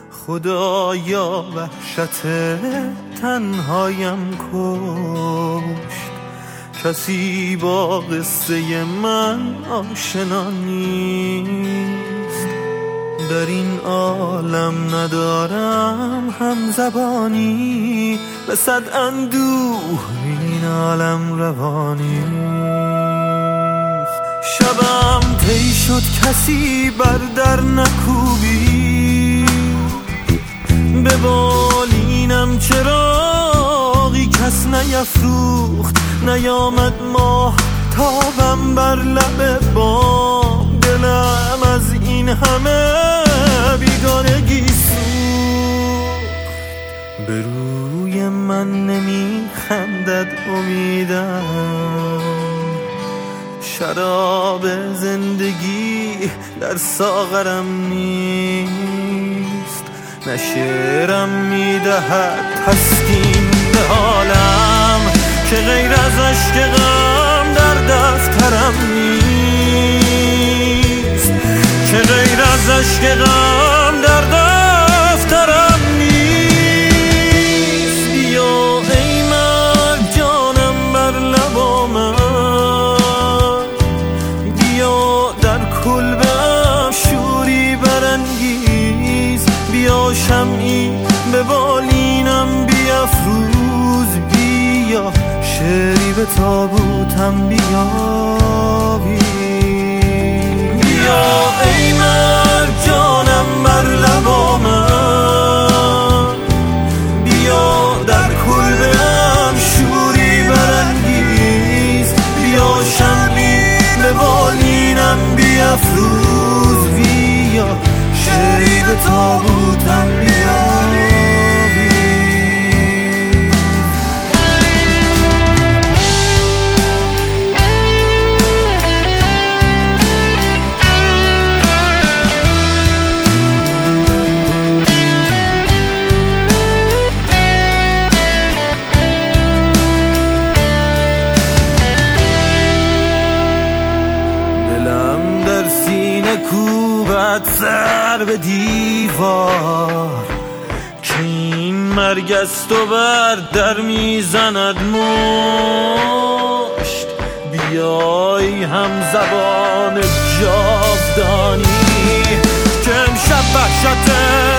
خدایا وحشت تنهایم کشت. کسی با قصه من آشنا نیست. در این عالم ندارم هم زبانی، به صد اندوه این عالم روانی. شبم طی شد کسی بر در نکوبی، به بالینم چراغی کس نیفروخت. نیامد ماه تابم بر لب بام، دلم از این همه بیگانگی سوخت. به روی من نمیخندد امیدم، شراب زندگی در ساغرم نیست. نه شعرم میدهد تسکین به حالم، که غیر از عشق غم در دفترم نیست. که غیر از عشق غم در دفترم نیست. بیا ای مرگ جانم بر لب من، بیا در کلبم شوری برانگیز. بیا شمعی به بالینم بیفروز، بیا شعری به تابوتم بیاوی. بیا ای مرگ جانم بر لب من، بیا در کلبه‌ام شوری برانگیز. بیا شمعی به بالینم بیفروز، بیا شعری به تابوتم بیاوی. کوبت سر به دیوار، که این مرگ است و بر در میزند مشت. بیای هم زبان جاودانی، که امشب وحشت